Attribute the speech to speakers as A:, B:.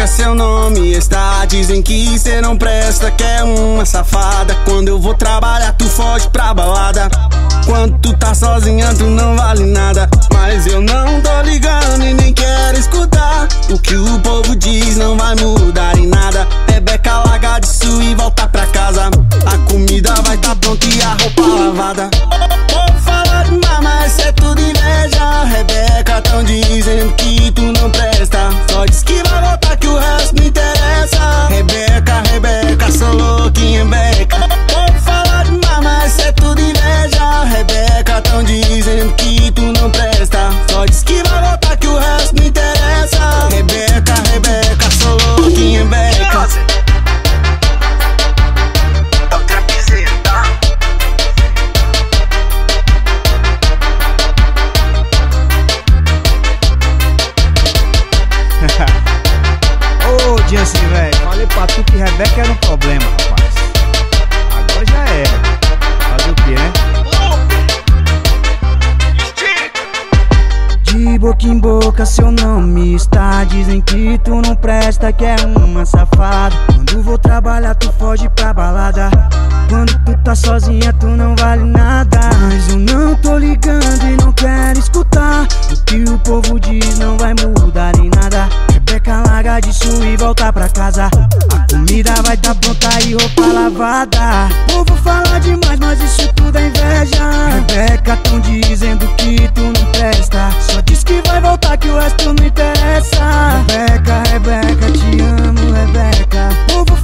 A: Rebeca, seu nome está. Dizem que cê não presta, que é uma safada. Quando eu vou trabalhar, tu foge pra balada. Quando tu tá sozinha, tu não vale nada. Mas eu não tô ligando e nem quero escutar. O que o povo diz não vai mudar em nada. Rebeca, larga disso e volta pra casa. A comida vai tá pronta e a roupa lavada. Vou falar demais, mas é tudo inveja. Rebeca, tão dizendo que tu não presta. Só diz que vai voltar que o resto não interessa. Rebeca, Rebeca, sou louquinha beca. Vou falar demais, mas é tudo inveja. Rebeca, tão dizendo que tu não presta. Só diz que vai voltar que o resto não interessa. Rebeca, Rebeca, sou louquinha beca.
B: Ô, Jansen, velho, falei pra tu que Rebeca era um problema, rapaz. Agora já era. Fazer o que, né? De boca em boca seu nome está. Dizem que tu não presta, que é uma safada. Quando vou trabalhar tu foge pra balada. Quando tu tá sozinha tu não vale nada. Mas eu não tô ligando e não quero escutar. O que o povo diz não vai mudar em nada. Rebeca, larga disso e volta pra casa. A comida vai tá pronta e roupa lavada. Povo fala demais, mas isso tudo é inveja. Rebeca, tão dizendo que tu não presta. Só diz que vai voltar que o resto não interessa. Rebeca, Rebeca, te amo, Rebeca. Povo